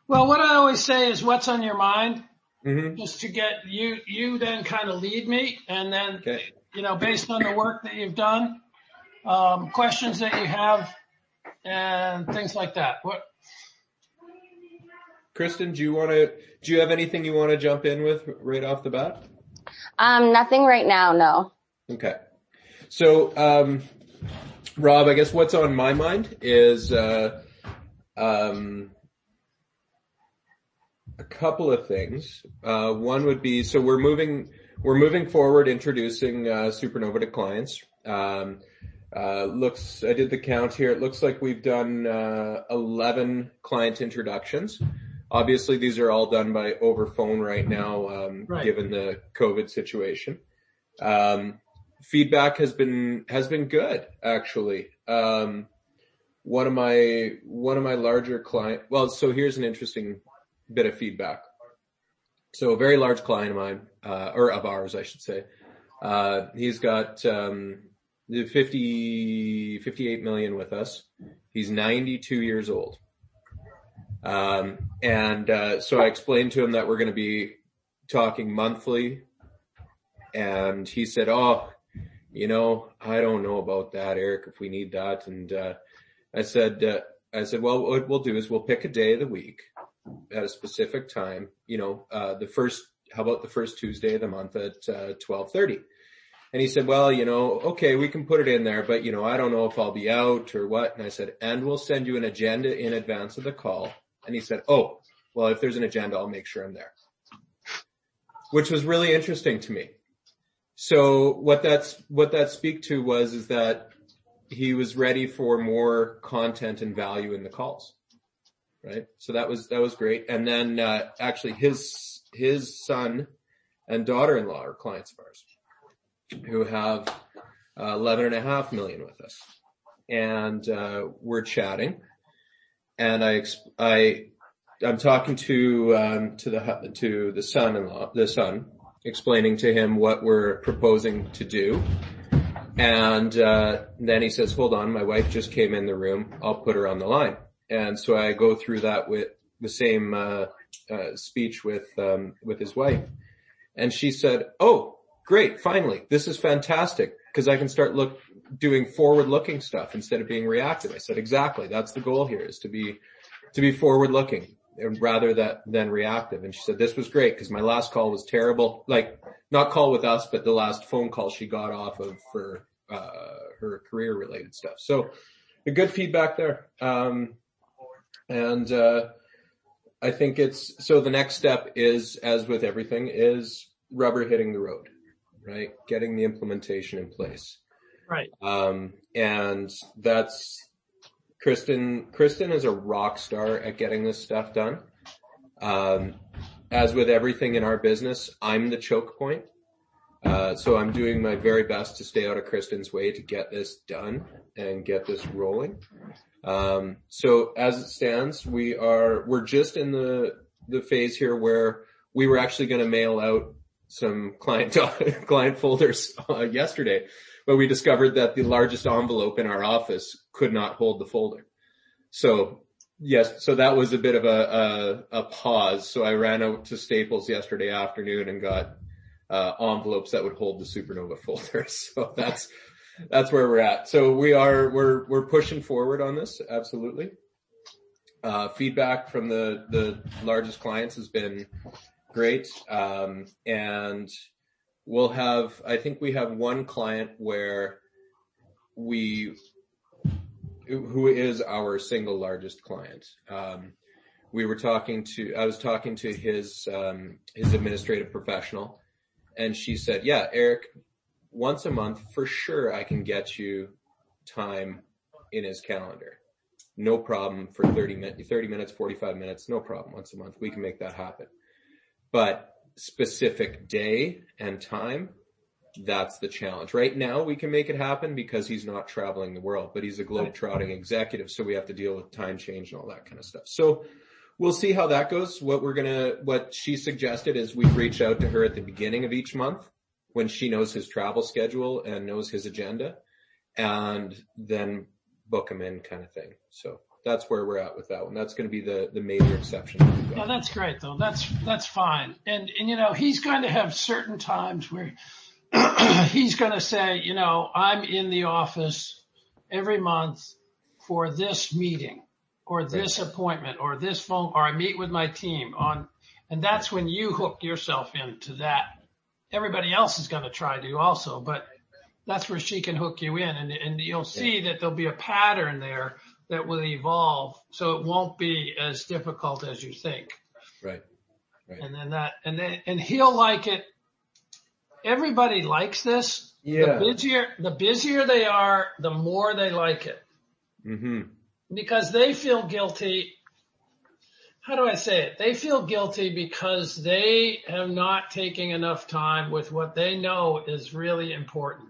Well, what I always say is what's on your mind, Mm-hmm. just to get you then kind of lead me, and then, Okay. based on the work that you've done, questions that you have and things like that. Kristen, do you have anything you want to jump in with right off the bat? Nothing right now, no. Okay. So, Rob, I guess what's on my mind is, a couple of things. One would be, so we're moving forward introducing, Supernova to clients. I did the count here. It looks like we've done, 11 client introductions. Obviously, these are all done by over phone right now, Right. given the COVID situation. Feedback has been good, actually. One of my larger so here's an interesting bit of feedback. So a very large client of mine, or of ours, I should say. He's got, 58 million with us. He's 92 years old. So I explained to him that we're going to be talking monthly, and he said, I don't know about that, Eric, if we need that. And, I said, well, what we'll do is we'll pick a day of the week at a specific time, how about the first Tuesday of the month at, 12:30. And he said, well, okay, we can put it in there, but I don't know if I'll be out or what. And I said, and we'll send you an agenda in advance of the call. And he said, oh, well, if there's an agenda, I'll make sure I'm there. Which was really interesting to me. So what that speak to is that he was ready for more content and value in the calls. Right. So that was great. And then, actually his son and daughter-in-law are clients of ours who have 11.5 million with us. And, we're chatting, and I'm talking to the son, explaining to him what we're proposing to do. And, then he says, hold on, my wife just came in the room. I'll put her on the line. And so I go through that with the same, speech with his wife. And she said, oh, great. Finally, this is fantastic, because I can start doing forward looking stuff instead of being reactive. I said, exactly. That's the goal here, is to be forward looking rather than reactive. And she said, this was great, because my last call was terrible. Like, not call with us, but the last phone call she got off of for, her career related stuff. So a good feedback there. I think so the next step is, as with everything, is rubber hitting the road, right? Getting the implementation in place. Right. And that's Kristen is a rock star at getting this stuff done. As with everything in our business, I'm the choke point. So I'm doing my very best to stay out of Kristen's way to get this done and get this rolling. So as it stands, we're just in the phase here where we were actually going to mail out some client folders yesterday, but we discovered that the largest envelope in our office could not hold the folder. So yes, so that was a bit of a pause. So I ran out to Staples yesterday afternoon and got envelopes that would hold the Supernova folders. So that's where we're at. So we're pushing forward on this. Absolutely. Feedback from the largest clients has been great. And I think we have one client who is our single largest client. I was talking to his administrative professional, and she said, yeah, Eric, once a month for sure I can get you time in his calendar. No problem for 30 minutes, 45 minutes, no problem. Once a month, we can make that happen. But specific day and time, that's the challenge. Right now, we can make it happen because he's not traveling the world, but he's a globe-trotting executive, so we have to deal with time change and all that kind of stuff. So we'll see how that goes. What she suggested is we reach out to her at the beginning of each month when she knows his travel schedule and knows his agenda, and then book him in, kind of thing. So that's where we're at with that one. That's going to be the major exception that we've got. Yeah, that's great though. That's fine. And he's going to have certain times where he's going to say, I'm in the office every month for this meeting or this appointment or this phone, or I meet with my team and that's when you hook yourself into that. Everybody else is going to try to also, but that's where she can hook you in, and you'll see that there'll be a pattern there that will evolve, so it won't be as difficult as you think. Right. And then he'll like it. Everybody likes this. Yeah. The busier they are, the more they like it. Mm-hmm. Because they feel guilty. How do I say it? They feel guilty because they have not taken enough time with what they know is really important.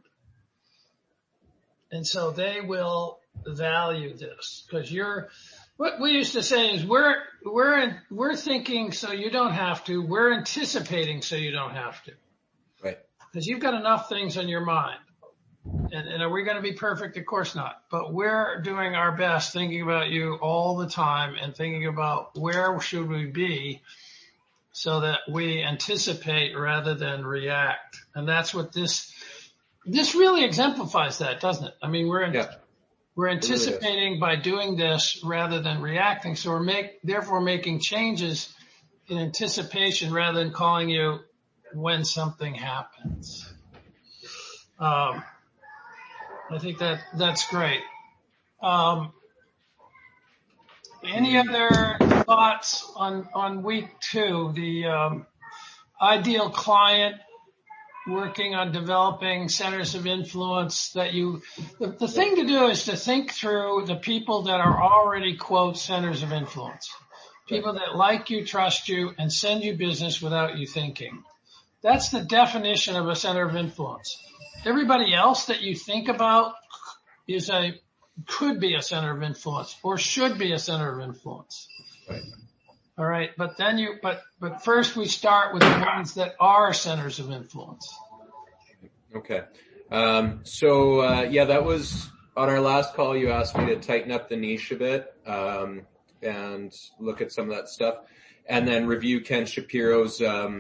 And so they will value this, because what we used to say is we're thinking so you don't have to, we're anticipating so you don't have to. Right. Because you've got enough things on your mind. And are we going to be perfect? Of course not. But we're doing our best, thinking about you all the time and thinking about where should we be so that we anticipate rather than react. And that's what this really exemplifies that, doesn't it? I mean, we're anticipating by doing this rather than reacting. So we're therefore making changes in anticipation rather than calling you when something happens. I think that's great. Any other thoughts on week 2, the ideal client, working on developing centers of influence the thing to do is to think through the people that are already, quote, centers of influence. People that like you, trust you, and send you business without you thinking. That's the definition of a center of influence. Everybody else that you think about could be a center of influence or should be a center of influence. Right. All right. But first we start with the ones that are centers of influence. Okay. That was on our last call. You asked me to tighten up the niche a bit, and look at some of that stuff, and then review Ken Shapiro's,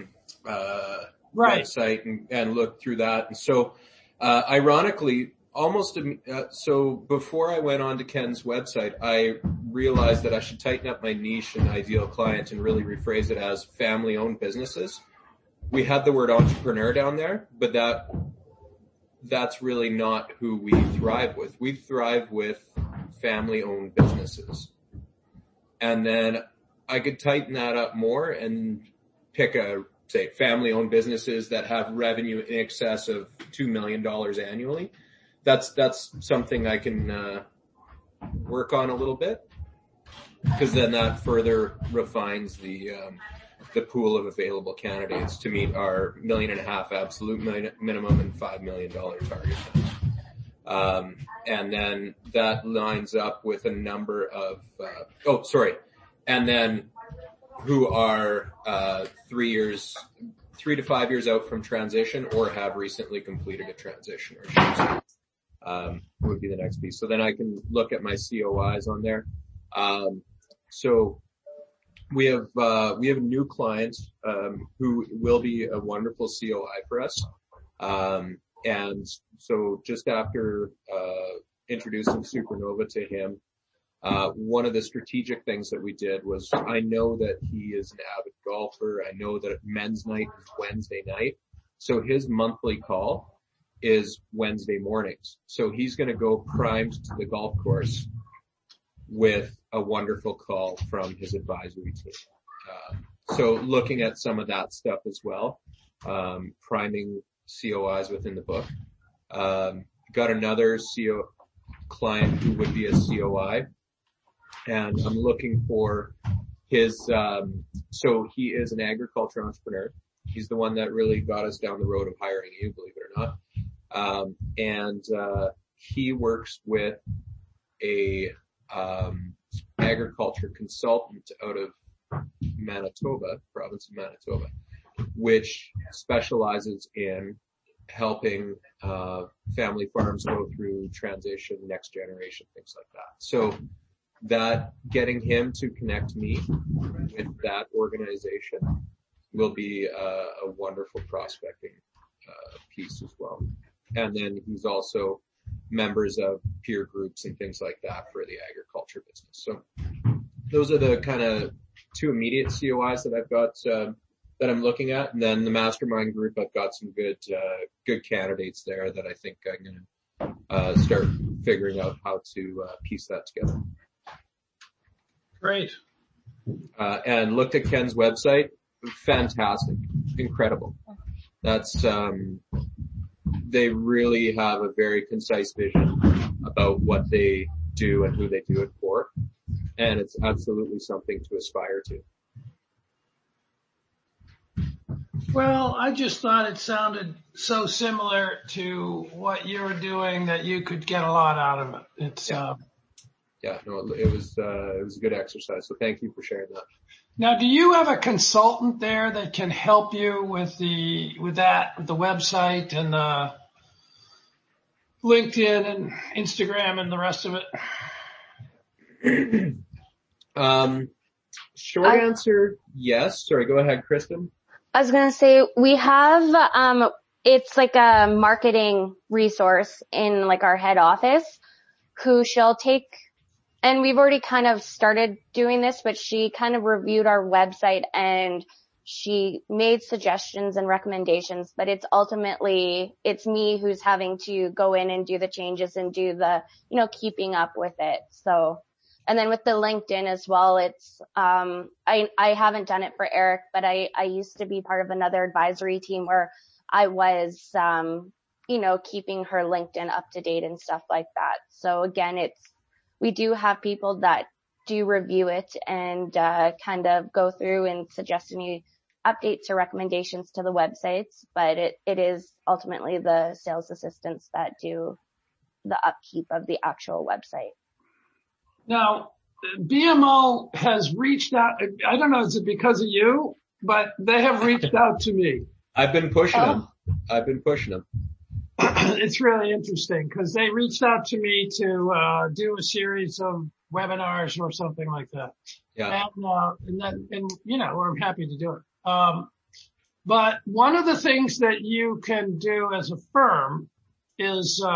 website and look through that. And so, ironically, so before I went on to Ken's website, I realized that I should tighten up my niche and ideal client and really rephrase it as family-owned businesses. We had the word entrepreneur down there, but that's really not who we thrive with. We thrive with family-owned businesses. And then I could tighten that up more and pick say family-owned businesses that have revenue in excess of $2 million annually. That's something I can work on a little bit, because then that further refines the pool of available candidates to meet our $1.5 million absolute minimum and $5 million target. And then that lines up with a number of and then who are 3 to 5 years out from transition or have recently completed a transition would be the next piece. So then I can look at my COIs on there. So we have new clients, who will be a wonderful COI for us. And so just after, introducing Supernova to him, one of the strategic things that we did was, I know that he is an avid golfer. I know that men's night is Wednesday night. So his monthly call is Wednesday mornings. So he's going to go primed to the golf course with a wonderful call from his advisory team. So looking at some of that stuff as well, priming COIs within the book. Got another client who would be a COI, and I'm looking for his, so he is an agriculture entrepreneur. He's the one that really got us down the road of hiring you, believe it or not. He works with a agriculture consultant out of Manitoba, province of Manitoba, which specializes in helping family farms go through transition, next generation, things like that. So that getting him to connect me with that organization will be a wonderful prospecting piece as well. And then he's also members of peer groups and things like that for the agriculture business. So those are the kind of two immediate COIs that I've got that I'm looking at. And then the mastermind group, I've got some good candidates there that I think I'm going to start figuring out how to piece that together. Great. And looked at Ken's website. Fantastic. Incredible. That's, they really have a very concise vision about what they do and who they do it for. And it's absolutely something to aspire to. Well, I just thought it sounded so similar to what you're doing that you could get a lot out of it. It's, yeah, no, it was a good exercise. So thank you for sharing that. Now, do you have a consultant there that can help you with the website and LinkedIn and Instagram and the rest of it? Short answer, yes. Sorry, go ahead, Kristen. I was going to say we have, it's like a marketing resource in like our head office who she'll take, and we've already kind of started doing this, but she kind of reviewed our website and she made suggestions and recommendations, but it's ultimately, it's me who's having to go in and do the changes and do the, keeping up with it. So, and then with the LinkedIn as well, it's, I haven't done it for Eric, but I used to be part of another advisory team where I was, keeping her LinkedIn up to date and stuff like that. So again, we do have people that do review it and, kind of go through and suggest any updates or recommendations to the websites, but it is ultimately the sales assistants that do the upkeep of the actual website. Now, BMO has reached out. I don't know, is it because of you? But they have reached out to me. I've been pushing them. It's really interesting because they reached out to me to do a series of webinars or something like that. Yeah. And I'm happy to do it. But one of the things that you can do as a firm is,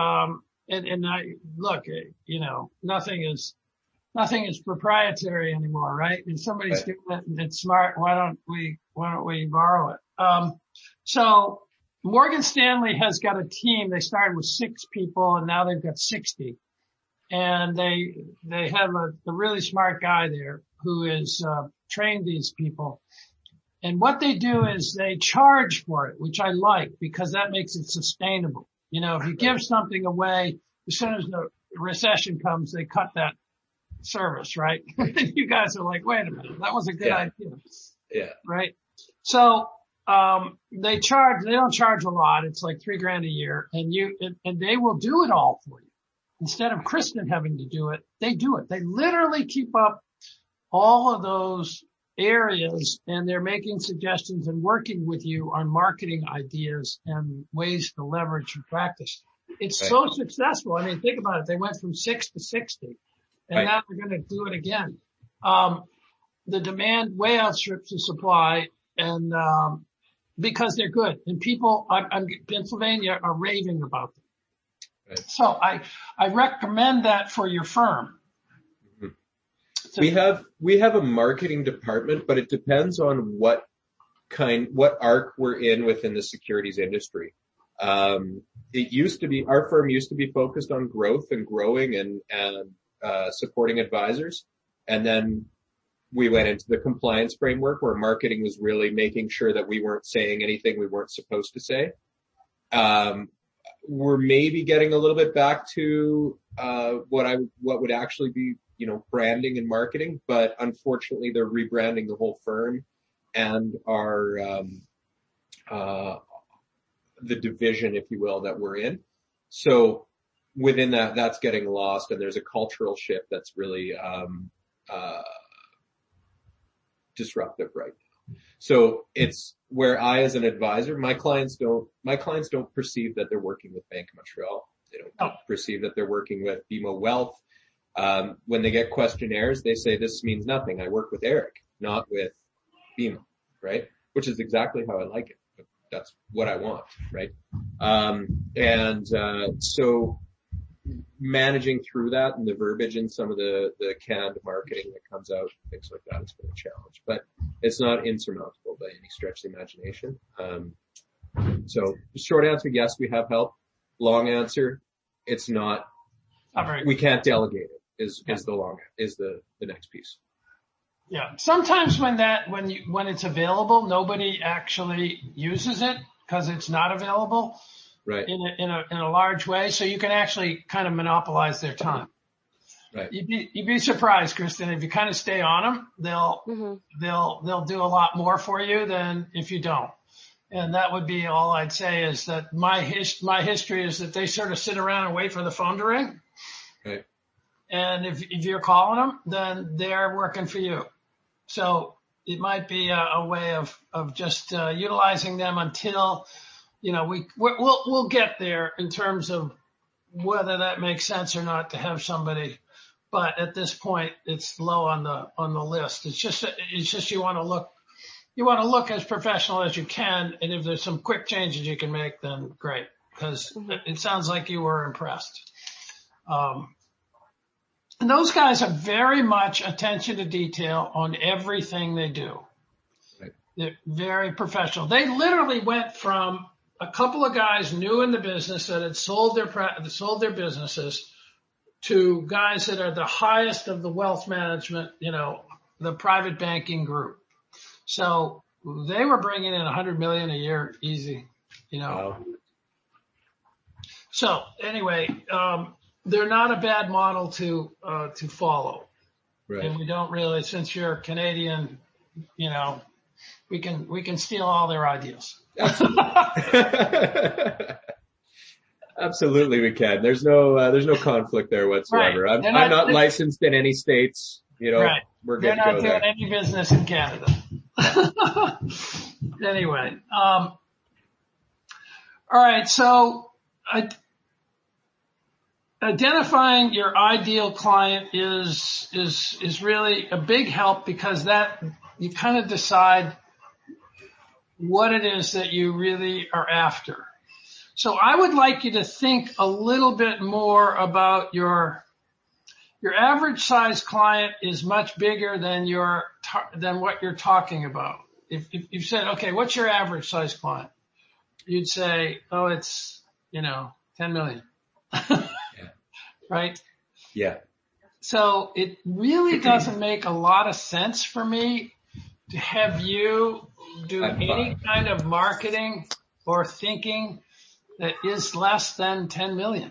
nothing is proprietary anymore, right? If somebody's doing it and it's smart, why don't we borrow it? So Morgan Stanley has got a team. They started with 6 people and now they've got 60. And they have a really smart guy there who is, trained these people. And what they do is they charge for it, which I like because that makes it sustainable. If you give something away, as soon as the recession comes, they cut that service, right? You guys are like, wait a minute, that was a good idea. Yeah. Right? So, they don't charge a lot. It's like $3,000 a year and they will do it all for you. Instead of Kristen having to do it, they do it. They literally keep up all of those areas and they're making suggestions and working with you on marketing ideas and ways to leverage your practice. It's so successful. I mean, think about it. They went from 6 to 60 and now they're going to do it again. The demand way outstrips the supply and, because they're good and people on Pennsylvania are raving about them. Right. So I recommend that for your firm. So we have a marketing department, but it depends on what arc we're in within the securities industry. Our firm used to be focused on growth and growing and supporting advisors. And then we went into the compliance framework where marketing was really making sure that we weren't saying anything we weren't supposed to say. We're maybe getting a little bit back to, what would actually be, branding and marketing, but unfortunately they're rebranding the whole firm and our, the division, if you will, that we're in. So within that's getting lost and there's a cultural shift that's really, disruptive right now. So it's where I, as an advisor, my clients don't perceive that they're working with Bank of Montreal. They don't perceive that they're working with BMO Wealth. When they get questionnaires, they say, this means nothing. I work with Eric, not with BMO, right? Which is exactly how I like it. That's what I want, right? So managing through that and the verbiage and some of the canned marketing that comes out, things like that, has been a challenge, but it's not insurmountable by any stretch of the imagination. So short answer, yes, we have help. Long answer, it's not, we can't delegate it is the next piece. Yeah. Sometimes when it's available, nobody actually uses it because it's not available. Right. In a large way. So you can actually kind of monopolize their time. Right. You'd be surprised, Kristen, if you kind of stay on them, they'll do a lot more for you than if you don't. And that would be all I'd say is that my history is that they sort of sit around and wait for the phone to ring. Right. And if you're calling them, then they're working for you. So it might be a way of just utilizing them until, we'll get there in terms of whether that makes sense or not to have somebody. But at this point, it's low on the list. It's just you want to look as professional as you can. And if there's some quick changes you can make, then great. Because it sounds like you were impressed. And those guys are very much attention to detail on everything they do. Right. They're very professional. They literally went from a couple of guys new in the business that had sold their businesses to guys that are the highest of the wealth management, the private banking group. So they were bringing in $100 million a year easy, Wow. So anyway, they're not a bad model to follow. Right. And we don't really, since you're Canadian, we can steal all their ideas. Absolutely, we can. There's no conflict there whatsoever. Right. I'm not licensed in any states. Right. We're good They're to go not there. doing any business in Canada. Anyway, all right. So identifying your ideal client is really a big help because that you kind of decide what it is that you really are after. So I would like you to think a little bit more about your average size client is much bigger than what you're talking about. If you said, okay, what's your average size client? You'd say, oh, it's, 10 million. Yeah. Right? Yeah. So it really doesn't make a lot of sense for me to have you do any kind of marketing or thinking that is less than 10 million.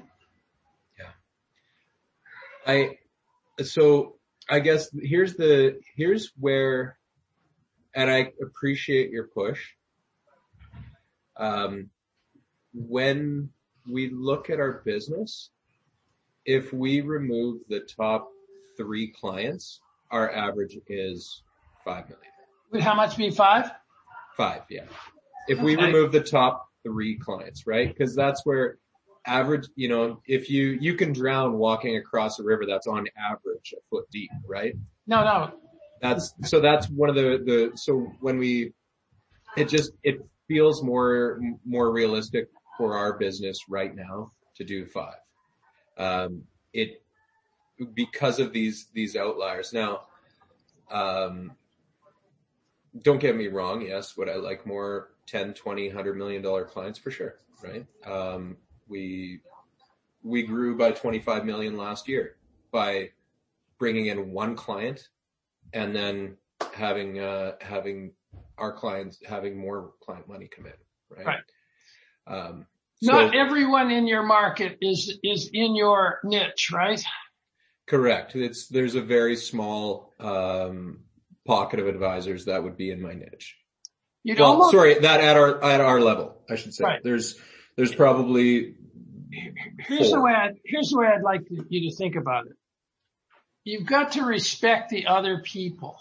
Yeah. So I guess here's where, and I appreciate your push. When we look at our business, if we remove the top 3 clients, our average is 5 million. Would how much be 5? 5, yeah. If we remove the top 3 clients, right? Because that's where average, if you can drown walking across a river, that's on average a foot deep, right? No. That's one of so when it feels more realistic for our business right now to do 5. Because of these outliers. Now, don't get me wrong. Yes. Would I like more 10, 20, $100 million clients for sure? Right. We grew by 25 million last year by bringing in one client and then having our clients having more client money come in. Right. Not everyone in your market is in your niche, right? Correct. There's a very small, pocket of advisors that would be in my niche. That at our level, I should say. Right. There's probably Here's the way I'd like you to think about it. You've got to respect the other people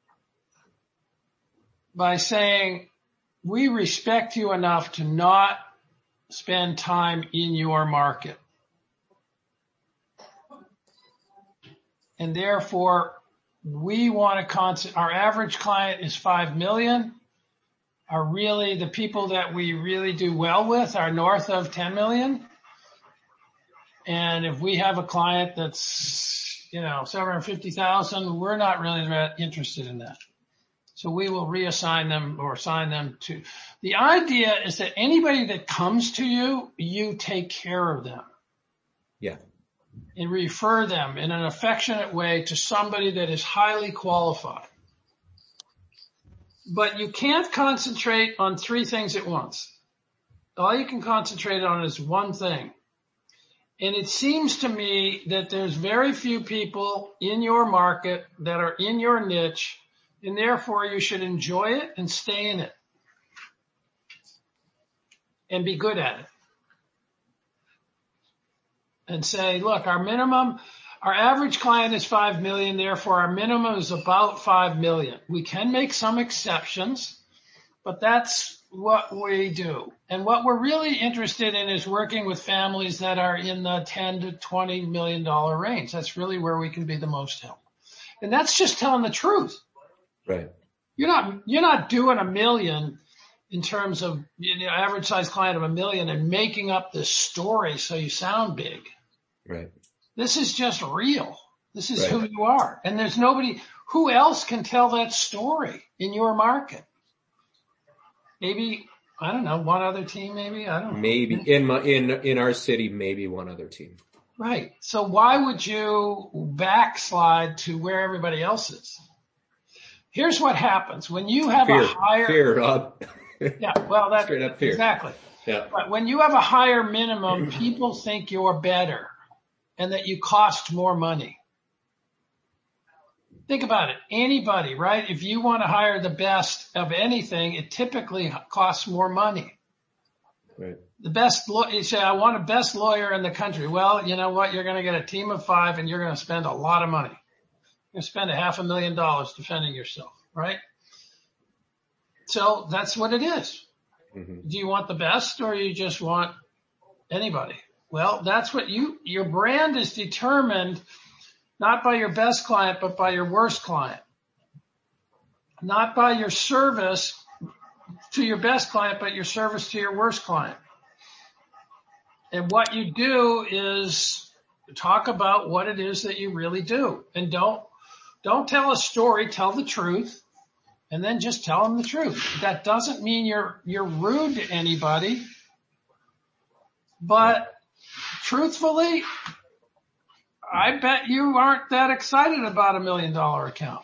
by saying, we respect you enough to not spend time in your market. and therefore we want to our average client is 5 million. The people that we really do well with are north of 10 million. And if we have a client that's, 750,000, we're not really that interested in that. So we will reassign them or assign them to. The idea is that anybody that comes to you, you take care of them. Yeah. And refer them in an affectionate way to somebody that is highly qualified. But you can't concentrate on 3 things at once. All you can concentrate on is one thing. And it seems to me that there's very few people in your market that are in your niche, and therefore you should enjoy it and stay in it and be good at it. And say, look, our average client is 5 million, therefore our minimum is about 5 million. We can make some exceptions, but that's what we do. And what we're really interested in is working with families that are in the 10 to $20 million range. That's really where we can be the most help. And that's just telling the truth. Right. You're not doing $1 million in terms of average size client of $1 million and making up this story so you sound big. Right. This is just real. This is who you are. And there's nobody who else can tell that story in your market. Maybe, I don't know, one other team maybe? I don't know. Maybe in our city, maybe one other team. Right. So why would you backslide to where everybody else is? Here's what happens when you have a higher fear, Rob. Yeah, well, that's straight up fear. Exactly. Yeah. But when you have a higher minimum, people think you're better and that you cost more money. Think about it. Anybody, right? If you want to hire the best of anything, it typically costs more money. Right. The best, you say, I want a best lawyer in the country. Well, you know what? You're going to get a team of 5 and you're going to spend a lot of money. You're going to spend $500,000 defending yourself, right? So that's what it is. Mm-hmm. Do you want the best or you just want anybody? Well, that's what your brand is determined not by your best client, but by your worst client. Not by your service to your best client, but your service to your worst client. And what you do is talk about what it is that you really do. And don't tell a story, tell the truth, and then just tell them the truth. That doesn't mean you're rude to anybody, but truthfully, I bet you aren't that excited about $1 million account.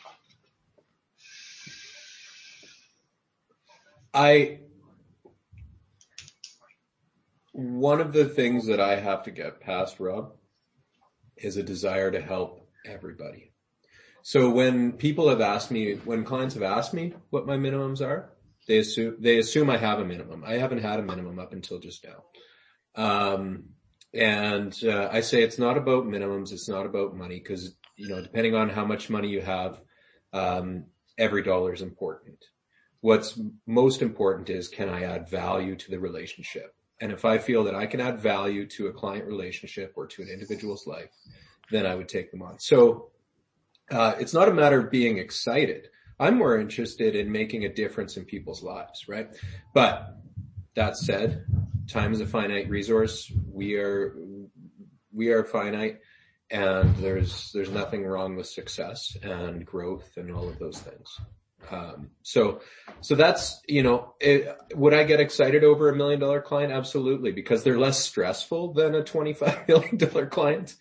One of the things that I have to get past, Rob, is a desire to help everybody. So when clients have asked me what my minimums are, they assume I have a minimum. I haven't had a minimum up until just now. I say it's not about minimums. It's not about money because, depending on how much money you have, every dollar is important. What's most important is, can I add value to the relationship? And if I feel that I can add value to a client relationship or to an individual's life, then I would take them on. So, it's not a matter of being excited. I'm more interested in making a difference in people's lives, right? But that said, time is a finite resource. We are finite, and there's nothing wrong with success and growth and all of those things. So that's, would I get excited over $1 million client? Absolutely, because they're less stressful than a $25 million client.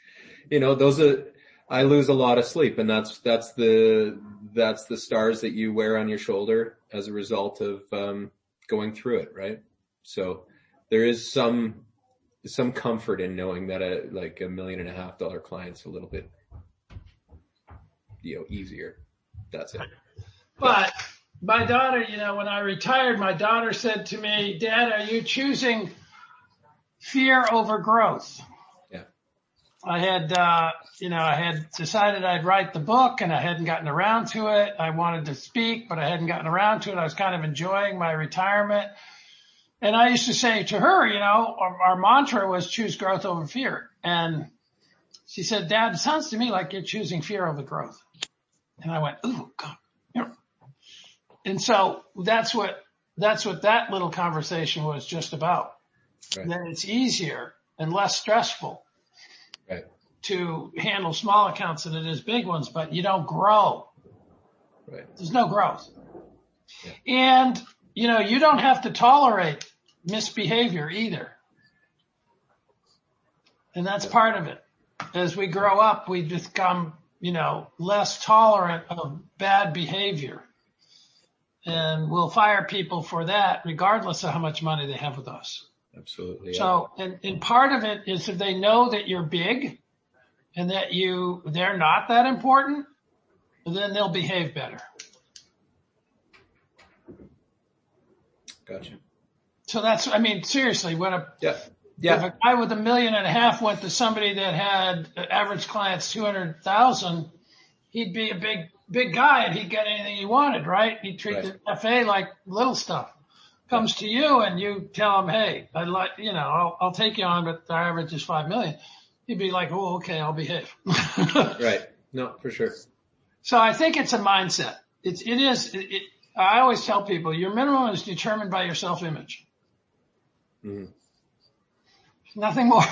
I lose a lot of sleep, and that's the stars that you wear on your shoulder as a result of, going through it, right? So there is some comfort in knowing that $1.5 million client's a little bit, easier. That's it. But my daughter, when I retired, my daughter said to me, "Dad, are you choosing fear over growth?" Yeah. I had decided I'd write the book and I hadn't gotten around to it. I wanted to speak, but I hadn't gotten around to it. I was kind of enjoying my retirement. And I used to say to her, our mantra was choose growth over fear. And She said, Dad, it sounds to me like you're choosing fear over growth. And I went, ooh, God. And so that's what that little conversation was just about. Right. That it's easier and less stressful Right. to handle small accounts than it is big ones, but you don't grow. Right. There's no growth. Yeah. And, you don't have to tolerate misbehavior either. And that's part of it. As we grow up, we become, less tolerant of bad behavior. And we'll fire people for that regardless of how much money they have with us. Absolutely. Yeah. So, and part of it is if they know that you're big and that they're not that important, then they'll behave better. Gotcha. So seriously, if a guy with $1.5 million went to somebody that had average clients 200,000, he'd be a big guy and he'd get anything he wanted, right? He'd treat the FA like little stuff. Comes to you and you tell him, hey, I'll take you on, but our average is 5 million. He'd be like, oh, okay, I'll behave. Right. No, for sure. So I think it's a mindset. I always tell people your minimum is determined by your self-image. Mm-hmm. Nothing more.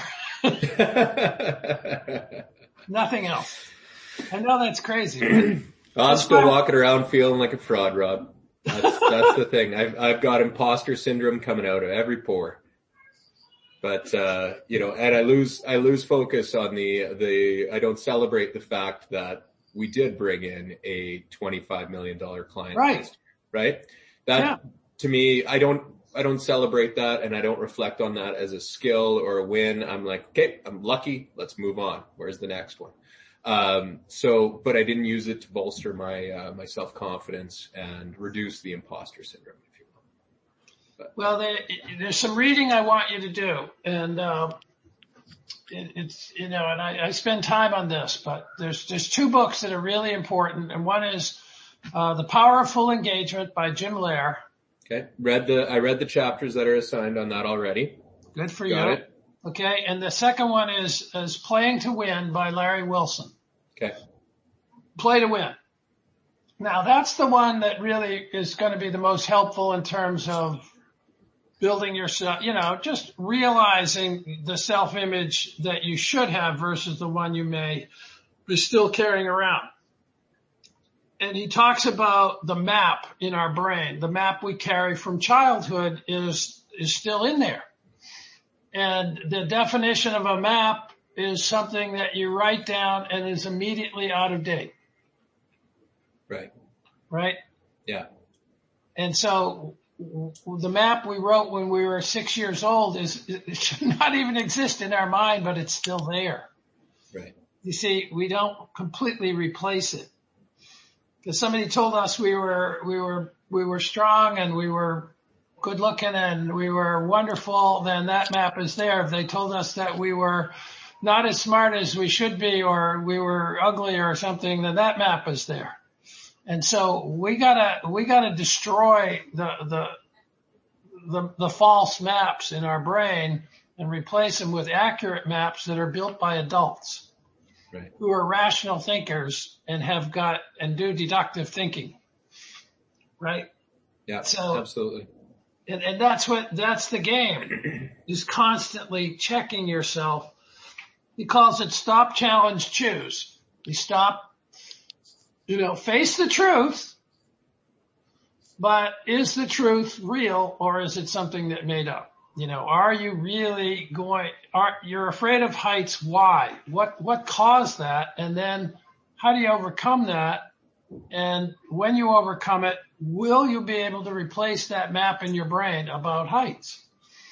Nothing else. I know that's crazy. Right? I'm still walking around feeling like a fraud, Rob. That's the thing. I've got imposter syndrome coming out of every pore. But, and I lose focus on I don't celebrate the fact that we did bring in a $25 million client. Right. That to me, I don't celebrate that and I don't reflect on that as a skill or a win. I'm like, okay, I'm lucky. Let's move on. Where's the next one? But I didn't use it to bolster my self-confidence and reduce the imposter syndrome, if you will. Well, there's some reading I want you to do. And, it's, and I spend time on this, but there's 2 books that are really important. And one is, The Power of Full Engagement by Jim Loehr. Okay. I read the chapters that are assigned on that already. Good for Got you. it. Okay. And the second one is Playing to Win by Larry Wilson. Okay. Play to win. Now that's the one that really is going to be the most helpful in terms of building yourself, just realizing the self-image that you should have versus the one you may be still carrying around. And he talks about the map in our brain. The map we carry from childhood is still in there. And the definition of a map is something that you write down and is immediately out of date. Right. Right? Yeah. And so the map we wrote when we were 6 years old it should not even exist in our mind, but it's still there. Right. You see, we don't completely replace it. Because somebody told us we were strong and we were good looking and we were wonderful, then that map is there. If they told us that we were not as smart as we should be or we were ugly or something, then that map is there. And so we gotta destroy the false maps in our brain and replace them with accurate maps that are built by adults. Right. Who are rational thinkers and do deductive thinking. Right? Yeah, so, absolutely. And that's the game, is constantly checking yourself. He calls it stop, challenge, choose. You stop, face the truth, but is the truth real or is it something that made up? Are you really you're afraid of heights? Why? What caused that? And then how do you overcome that? And when you overcome it, will you be able to replace that map in your brain about heights?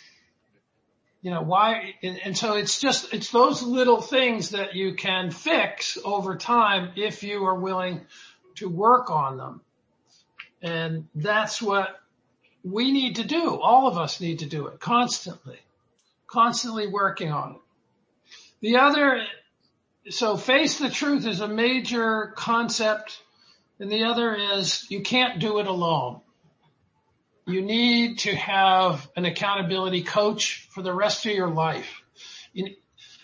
Why? And so it's those little things that you can fix over time if you are willing to work on them. And that's what we need to do. All of us need to do it constantly working on it. So face the truth is a major concept. And the other is you can't do it alone. You need to have an accountability coach for the rest of your life.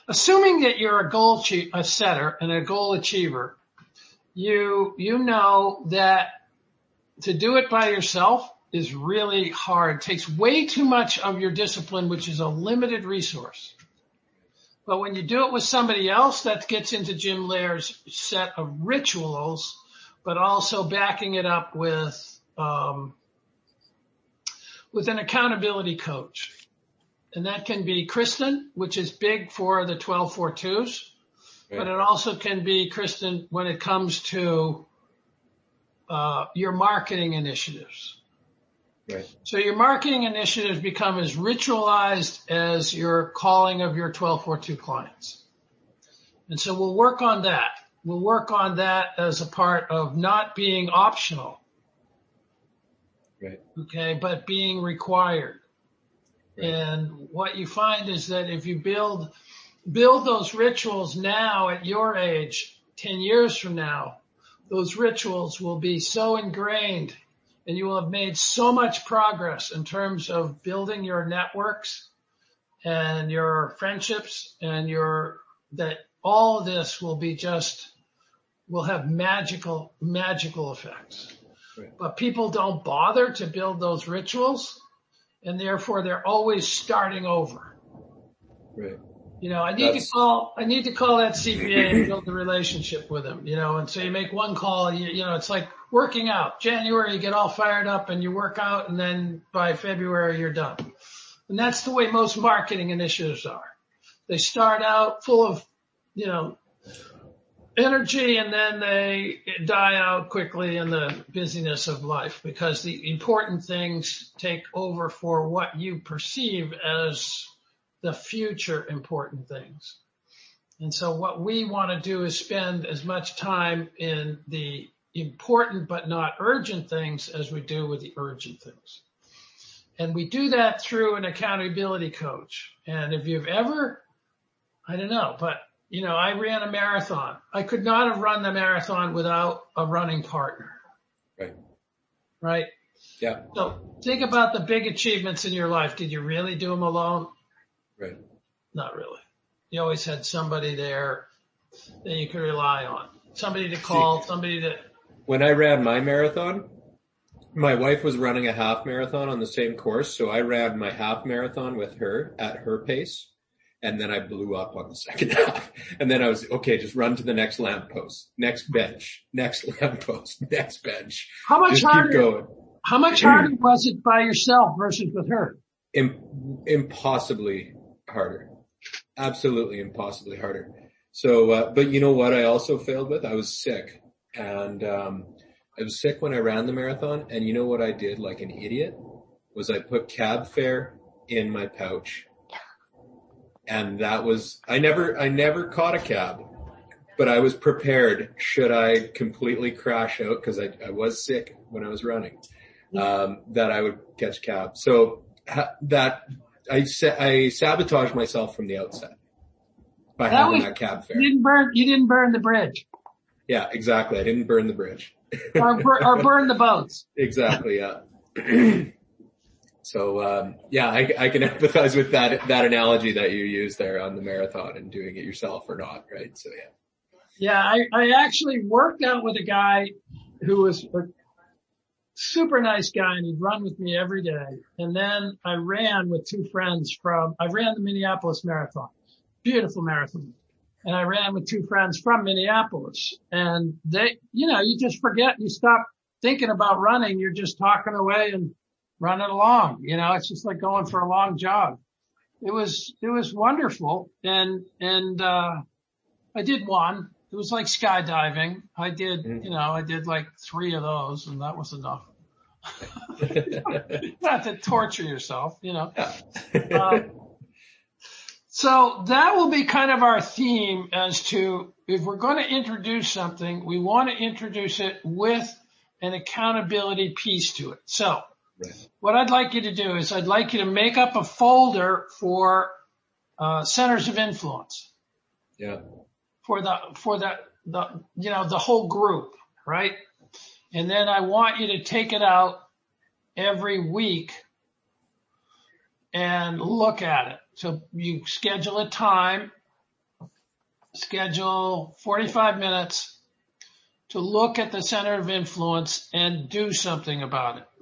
assuming that you're a setter and a goal achiever, you know that to do it by yourself is really hard. It takes way too much of your discipline, which is a limited resource. But when you do it with somebody else, that gets into Jim Lair's set of rituals, but also backing it up with an accountability coach. And that can be Kristen, which is big for the 12-4-2s, right. But it also can be Kristen when it comes to your marketing initiatives. Right. So your marketing initiatives become as ritualized as your calling of your 12-4-2 clients. And so we'll work on that. We'll work on that as a part of not being optional. Right. Okay, but being required. Right. And what you find is that if you build those rituals now at your age, 10 years from now, those rituals will be so ingrained and you will have made so much progress in terms of building your networks and your friendships and that all of this will have magical effects. Right. But people don't bother to build those rituals, and therefore they're always starting over. Right. I need to call that CPA and build a relationship with him, and so you make one call, it's like working out. January, you get all fired up and you work out, and then by February, you're done. And that's the way most marketing initiatives are. They start out full of, energy, and then they die out quickly in the busyness of life because the important things take over for what you perceive as the future important things. And so what we want to do is spend as much time in the important but not urgent things as we do with the urgent things. And we do that through an accountability coach. And if you've ever, I don't know, but I ran a marathon. I could not have run the marathon without a running partner. Right. Right? Yeah. So think about the big achievements in your life. Did you really do them alone? Right. Not really. You always had somebody there that you could rely on. Somebody to call, When I ran my marathon, my wife was running a half marathon on the same course. So I ran my half marathon with her at her pace. And then I blew up on the second half. And then I was, okay, just run to the next lamppost, next bench, next lamppost, next bench. How much just harder? Keep going. How much harder was it by yourself versus with her? Impossibly harder. Absolutely impossibly harder. So, but you know what I also failed with? I was sick. And, I was sick when I ran the marathon. And you know what I did like an idiot? Was I put cab fare in my pouch. And that was, I never caught a cab, but I was prepared should I completely crash out, because I was sick when I was running, that I would catch a cab. So that I sabotaged myself from the outset by having that cab fare. You didn't burn the bridge. Yeah, exactly. I didn't burn the bridge. or burn the boats. Exactly. Yeah. So, I can empathize with that analogy that you used there on the marathon and doing it yourself or not, right? So, yeah. Yeah, I actually worked out with a guy who was a super nice guy, and he'd run with me every day. And then I ran with two friends I ran the Minneapolis Marathon. Beautiful marathon. And I ran with two friends from Minneapolis. And they, you just forget, you stop thinking about running, you're just talking away and running along. It's just like going for a long jog. It was wonderful. And I did one. It was like skydiving. I did like 3 of those, and that was enough. Not to torture yourself, So that will be kind of our theme as to, if we're going to introduce something, we want to introduce it with an accountability piece to it. So, right. What I'd like you to do is I'd like you to make up a folder for centers of influence. Yeah. For the the whole group, right? And then I want you to take it out every week and look at it. So you schedule a time schedule 45 minutes to look at the center of influence and do something about it.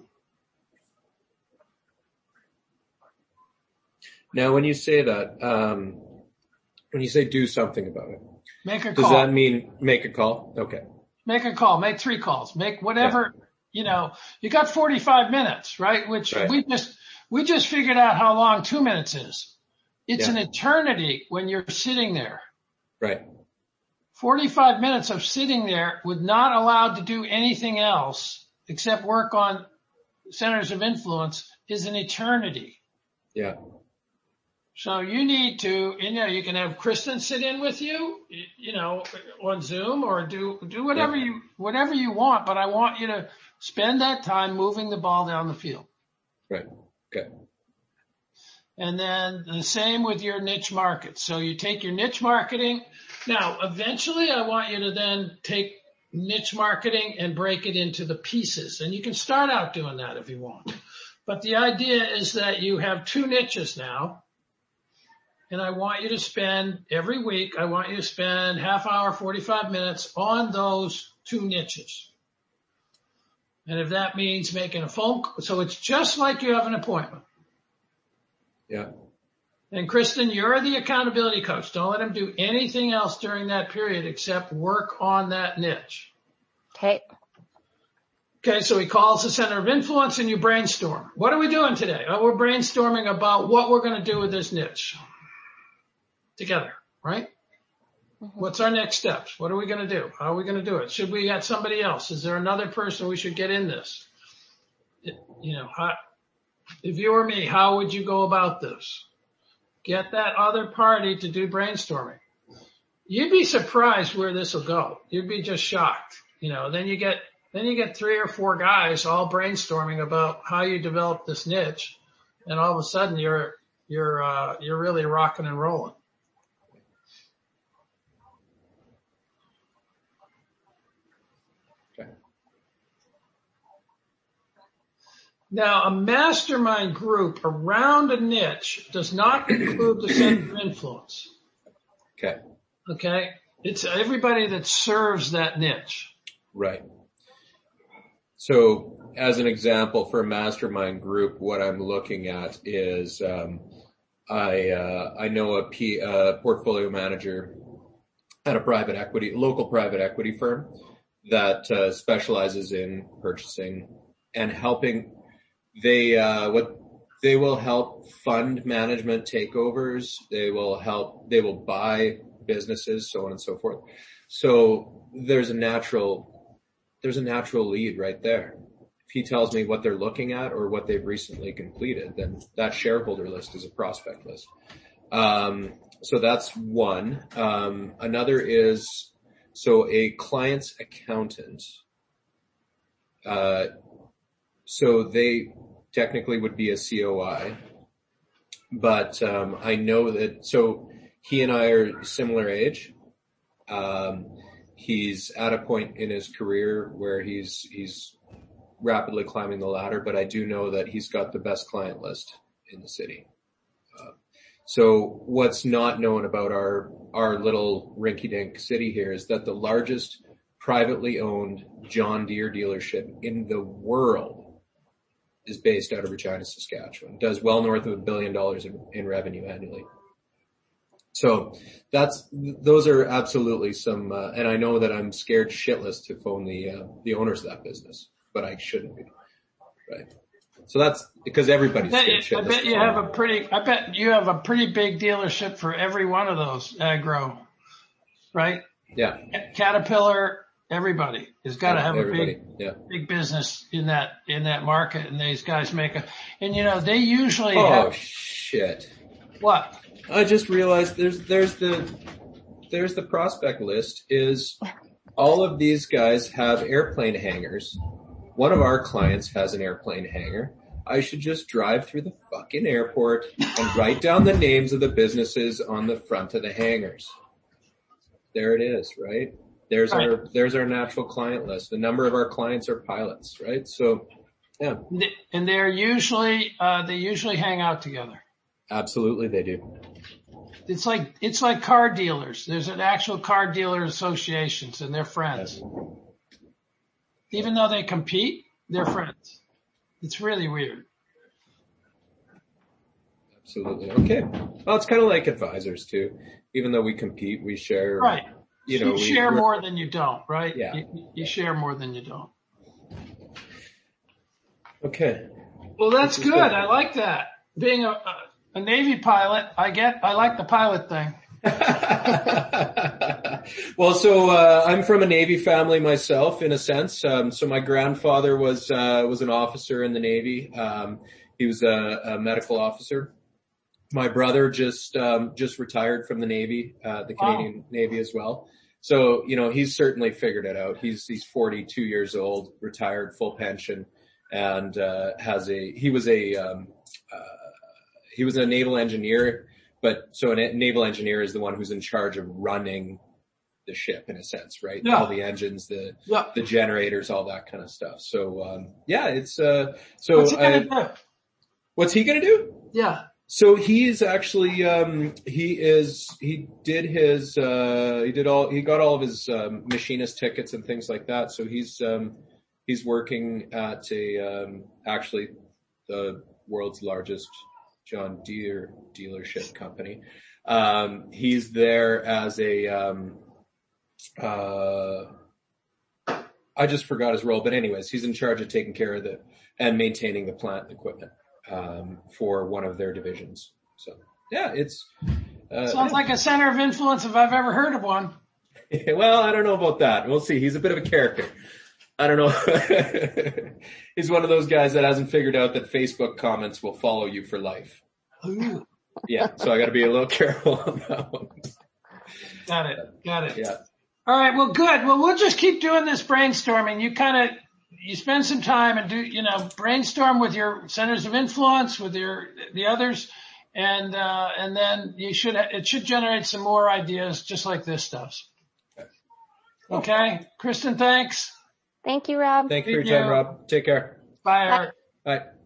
Now, when you say that, when you say do something about it, make a call. Does that mean make a call? Okay. Make a call. Make 3 calls. Make whatever, you got 45 minutes, right? Which we just figured out how long 2 minutes is. It's an eternity when you're sitting there. Right. 45 minutes of sitting there with not allowed to do anything else except work on centers of influence is an eternity. Yeah. So you need to, you can have Kristen sit in with you, on Zoom, or do whatever you want, but I want you to spend that time moving the ball down the field. Right. Okay. And then the same with your niche market. So you take your niche marketing. Now, eventually I want you to then take niche marketing and break it into the pieces. And you can start out doing that if you want. But the idea is that you have 2 niches now. And I want you to spend every week, half hour, 45 minutes on those 2 niches. And if that means making a phone call, so it's just like you have an appointment. Yeah. And Kristen, you're the accountability coach. Don't let him do anything else during that period except work on that niche. Okay. Okay, so he calls the center of influence and you brainstorm. What are we doing today? Oh, we're brainstorming about what we're going to do with this niche together, right? Mm-hmm. What's our next steps? What are we going to do? How are we going to do it? Should we get somebody else? Is there another person we should get in this? If you were me, how would you go about this? Get that other party to do brainstorming. You'd be surprised where this will go. You'd be just shocked. Then you get 3 or 4 guys all brainstorming about how you develop this niche, and all of a sudden you're really rocking and rolling. Now, a mastermind group around a niche does not include the center of influence. Okay. Okay? It's everybody that serves that niche. Right. So, as an example for a mastermind group, what I'm looking at is I know a portfolio manager at a local private equity firm that specializes in purchasing and helping. They will help fund management takeovers. They will buy businesses, so on and so forth. So there's a natural lead right there. If he tells me what they're looking at or what they've recently completed, then that shareholder list is a prospect list. So that's one. Another is, so a client's accountant, so they technically would be a COI, but I know that, so he and I are similar age. He's at a point in his career where he's rapidly climbing the ladder, but I do know that he's got the best client list in the city. So what's not known about our little rinky-dink city here is that the largest privately owned John Deere dealership in the world is based out of Regina, Saskatchewan. Does well north of $1 billion in revenue annually. So those are absolutely some, and I know that I'm scared shitless to phone the owners of that business, but I shouldn't be. Right. So that's because everybody's scared shitless. I bet you have a pretty big dealership for every one of those agro, right? Yeah. Caterpillar, everybody has got to have a big business in that market, and these guys make they usually have. Shit. What? I just realized there's the prospect list is all of these guys have airplane hangars. One of our clients has an airplane hangar. I should just drive through the fucking airport and write down the names of the businesses on the front of the hangars. There it is, right? There's our natural client list. The number of our clients are pilots, right? So, yeah. And they usually hang out together. Absolutely, they do. It's like car dealers. There's an actual car dealer associations, and they're friends. Even though they compete, they're friends. It's really weird. Absolutely. Okay. Well, it's kind of like advisors too. Even though we compete, we share. Right. You share we're- more than you don't, right? Yeah. You share more than you don't. Okay. Well, that's good. I like that. Being a Navy pilot, I like the pilot thing. Well, so I'm from a Navy family myself, in a sense. So my grandfather was an officer in the Navy. He was a medical officer. My brother just retired from the Navy, the Canadian Navy as well. So, he's certainly figured it out. He's 42 years old, retired, full pension, and he was a naval engineer, but so a naval engineer is the one who's in charge of running the ship, in a sense, right? Yeah. All the engines, the generators, all that kind of stuff. So, it's, so. What's he gonna do? What's he gonna do? Yeah. So he's actually, he got all of his, machinist tickets and things like that. So he's working at actually the world's largest John Deere dealership company. He's there as I just forgot his role, but anyways, he's in charge of taking care of and maintaining the plant and equipment, for one of their divisions. So yeah, it's, sounds like a center of influence if I've ever heard of one. Well, I don't know about that. We'll see. He's a bit of a character. I don't know. He's one of those guys that hasn't figured out that Facebook comments will follow you for life. Ooh. Yeah. So I got to be a little careful on that one. Got it. Yeah. All right. Well, good. Well, we'll just keep doing this brainstorming. You spend some time and brainstorm with your centers of influence, with the others. And then it should generate some more ideas just like this does. Okay. Kristen, thanks. Thank you, Rob. Thank you for your time, Rob. Take care. Bye, Eric. Bye.